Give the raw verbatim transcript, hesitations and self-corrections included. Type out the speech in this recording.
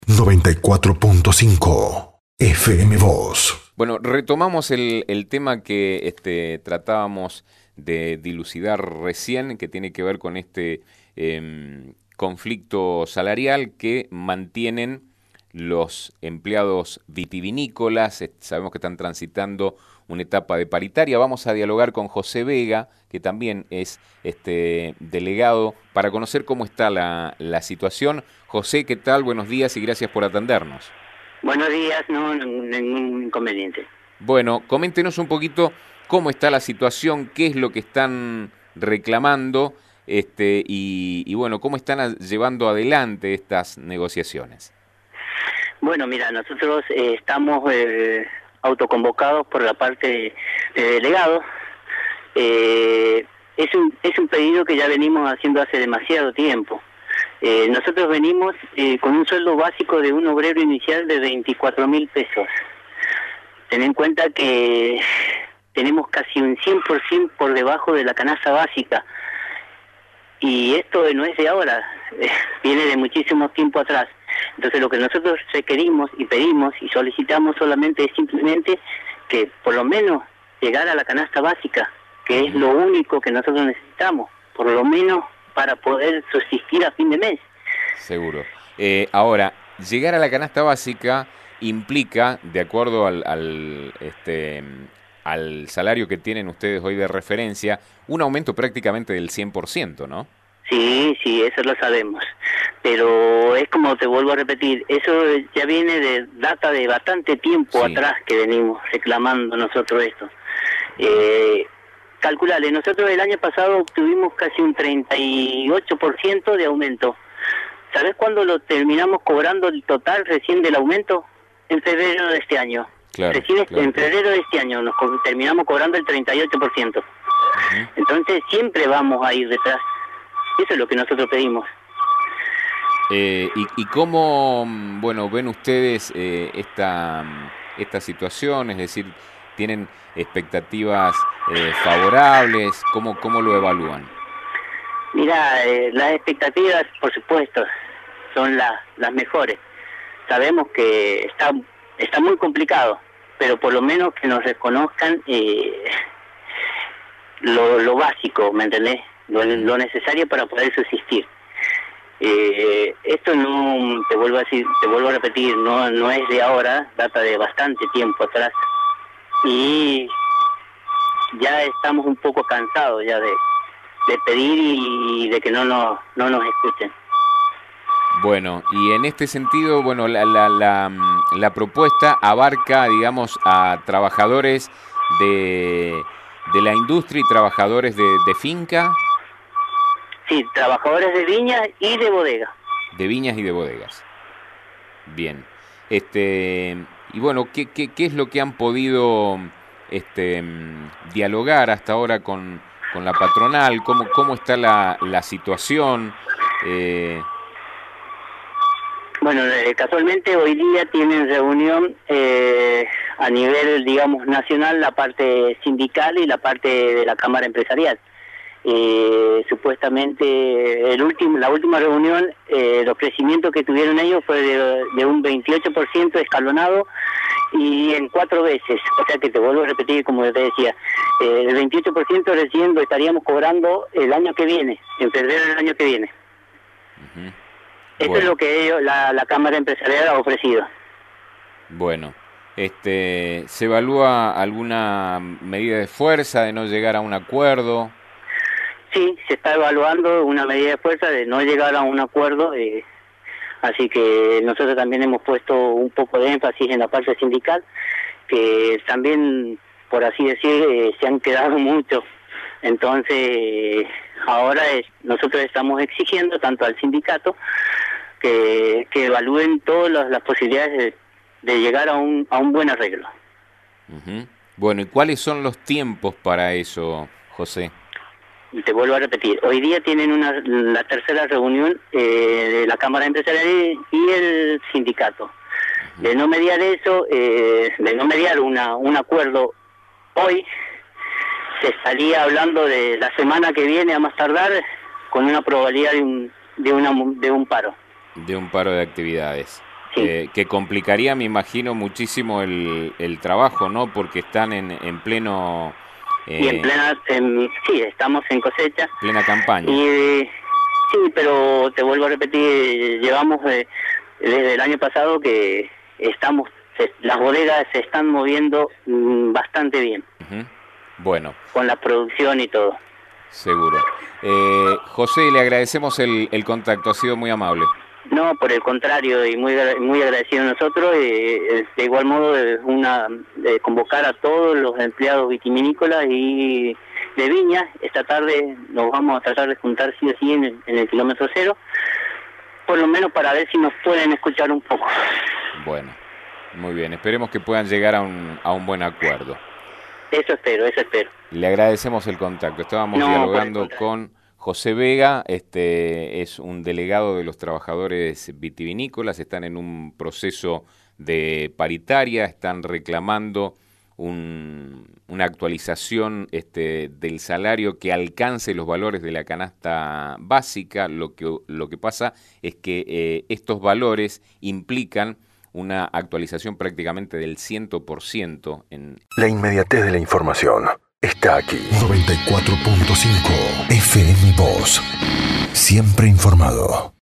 noventa y cuatro punto cinco F M Voz. Bueno, retomamos el, el tema que este, tratábamos de dilucidar recién, que tiene que ver con este eh, conflicto salarial que mantienen los empleados vitivinícolas. Sabemos que están transitando una etapa de paritaria. Vamos a dialogar con José Vega, que también es este delegado, para conocer cómo está la, la situación. José, ¿qué tal? Buenos días y gracias por atendernos. Buenos días, no, ningún inconveniente. Bueno, coméntenos un poquito cómo está la situación, qué es lo que están reclamando este y, y bueno, cómo están a, llevando adelante estas negociaciones. Bueno, mira, nosotros eh, estamos eh, autoconvocados por la parte de, de delegados. Eh, es un es un pedido que ya venimos haciendo hace demasiado tiempo. Eh, nosotros venimos eh, con un sueldo básico de un obrero inicial de veinticuatro mil pesos. Ten en cuenta que tenemos casi un cien por ciento por debajo de la canasta básica. Y esto no es de ahora, eh, viene de muchísimo tiempo atrás. Entonces lo que nosotros requerimos y pedimos y solicitamos solamente es simplemente que por lo menos llegar a la canasta básica, que es lo único que nosotros necesitamos, por lo menos para poder subsistir a fin de mes. Seguro. Eh, ahora, llegar a la canasta básica implica, de acuerdo al, al, este, al salario que tienen ustedes hoy de referencia, un aumento prácticamente del cien por ciento, ¿no? Sí, sí, eso lo sabemos. Pero es como te vuelvo a repetir, eso ya viene de data de bastante tiempo sí. atrás que venimos reclamando nosotros esto. Eh, calculale, nosotros el año pasado obtuvimos casi un treinta y ocho por ciento de aumento. ¿Sabes cuándo lo terminamos cobrando el total recién del aumento? En febrero de este año. Claro, recién claro, en febrero de este año nos co- terminamos cobrando el treinta y ocho por ciento. Uh-huh. Entonces siempre vamos a ir detrás. Eso es lo que nosotros pedimos. Eh, y, ¿Y cómo, bueno, ven ustedes eh, esta, esta situación? Es decir, ¿tienen expectativas eh, favorables? ¿Cómo, cómo lo evalúan? Mira, eh, las expectativas, por supuesto, son las las mejores. Sabemos que está está muy complicado, pero por lo menos que nos reconozcan eh, lo, lo básico, ¿me entendés? Lo, lo necesario para poder subsistir. Eh, esto no, te vuelvo a decir, te vuelvo a repetir, no no es de ahora, data de bastante tiempo atrás y ya estamos un poco cansados ya de, de pedir y de que no nos no nos escuchen. Bueno, y en este sentido, bueno, la la la, la propuesta abarca, digamos, a trabajadores de de la industria y trabajadores de, de finca. Sí, trabajadores de viñas y de bodega. De viñas y de bodegas. Bien. Este y bueno, ¿qué qué qué es lo que han podido este dialogar hasta ahora con con la patronal? ¿Cómo cómo está la la situación? Eh... Bueno, eh, casualmente hoy día tienen reunión eh, a nivel, digamos, nacional, la parte sindical y la parte de la Cámara Empresarial. Eh, supuestamente el último, la última reunión, eh, los crecimientos que tuvieron ellos fue de, de un veintiocho por ciento escalonado y en cuatro veces, o sea que te vuelvo a repetir como te decía, eh, el veintiocho por ciento recién lo estaríamos cobrando el año que viene, en febrero del año que viene. Uh-huh. Esto Bueno. es lo que ellos, la, la Cámara Empresarial ha ofrecido. Bueno, este, ¿se evalúa alguna medida de fuerza de no llegar a un acuerdo? Sí, se está evaluando una medida de fuerza de no llegar a un acuerdo, eh, así que nosotros también hemos puesto un poco de énfasis en la parte sindical, que también, por así decir, eh, se han quedado mucho. Entonces, eh, ahora es, nosotros estamos exigiendo tanto al sindicato que, que evalúen todas las, las posibilidades de, de llegar a un, a un buen arreglo. Uh-huh. Bueno, ¿y cuáles son los tiempos para eso, José? Y te vuelvo a repetir, hoy día tienen una la tercera reunión eh, de la Cámara Empresarial y el sindicato. Uh-huh. De no mediar eso, eh, de no mediar una un acuerdo hoy, se estaría hablando de la semana que viene a más tardar con una probabilidad de un de una de un paro. De un paro de actividades. sí. eh, que complicaría, me imagino, muchísimo el, el trabajo, ¿no? Porque están en, en pleno... Eh, y en plena... En, sí, estamos en cosecha. Plena campaña. Y, eh, sí, pero te vuelvo a repetir, llevamos eh, desde el año pasado que estamos... Se, las bodegas se están moviendo mmm, bastante bien. Uh-huh. Bueno. Con la producción y todo. Seguro. Eh, José, le agradecemos el, el contacto, ha sido muy amable. No, por el contrario, y muy muy agradecido a nosotros. Eh, de igual modo, es una de convocar a todos los empleados vitivinícolas y de viñas. Esta tarde nos vamos a tratar de juntar sí o sí en el, en el kilómetro cero, por lo menos para ver si nos pueden escuchar un poco. Bueno, muy bien, esperemos que puedan llegar a un, a un buen acuerdo. Eso espero, eso espero. Le agradecemos el contacto. Estábamos no, dialogando con José Vega, este es un delegado de los trabajadores vitivinícolas, están en un proceso de paritaria, están reclamando un, una actualización este, del salario que alcance los valores de la canasta básica. Lo que, lo que pasa es que eh, estos valores implican una actualización prácticamente del cien por ciento. En... La inmediatez de la información está aquí. noventa y cuatro punto cinco F M Voz. Siempre informado.